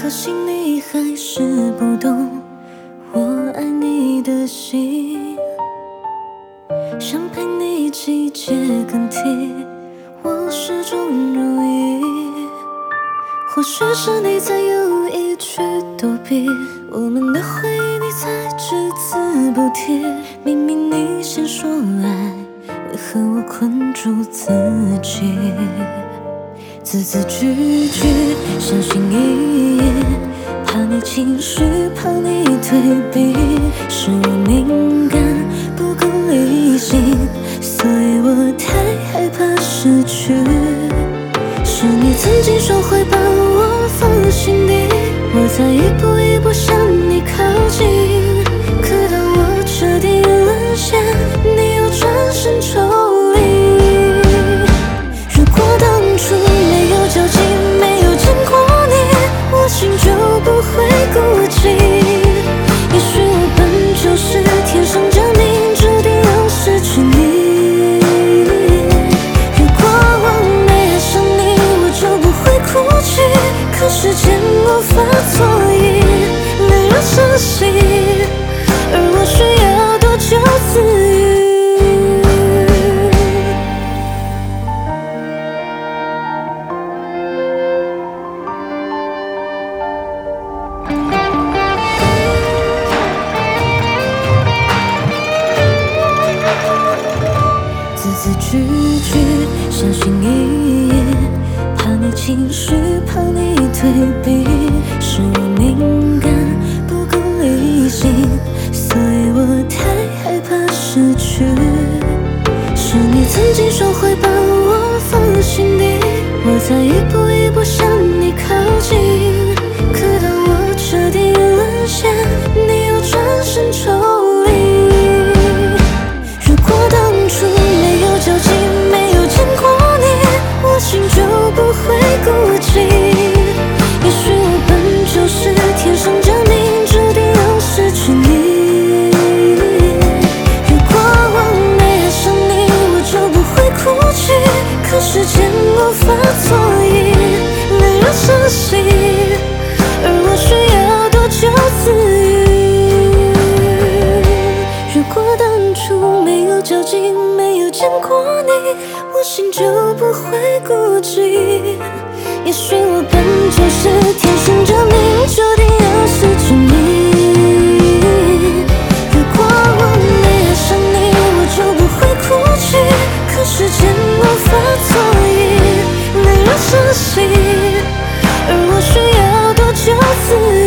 可惜你还是不懂我爱你的心，想陪你一起借更替，我始终如一。或许是你在有意去躲避我们的回忆，你才只字不提。明明你先说爱，为何我困住自己？字字句句小心翼翼，怕你情绪，怕你退避，是我敏感不够理性，所以我太害怕失去。是你曾经说会把我放心底，我才一步一步向你靠近，可当我彻底沦陷，你又转身抽离。如果当初没有交集，没有见过你，我心就不会孤寂。也许我本就是天生证明，注定要失去你。如果我没爱上你，我就不会哭泣。可时间无法错意，泪如潮汐，而我需要多久自愈？字字句句小心翼翼，怕你情绪，怕你退避，是我敏感不够理性，所以我太害怕失去。是你曾经说会把我放心底，我才一步一步向你靠近，可当我彻底沦陷，你又转身抽离。如果当初没有交集，没有见过你，我心就不会孤寂。也许我本就是天生证明，注定要失去你。如果我没爱上你，我就不会哭泣。可时间无法错意，泪如潮汐，而我需要多久自愈？如果当初没有交集，没有见过你，我心就不会孤寂。也许我本就是天生证明，注定要失去你。如果我没爱上你，我就不会哭泣。可时间无法错意，泪如潮汐，而我需要多久自愈？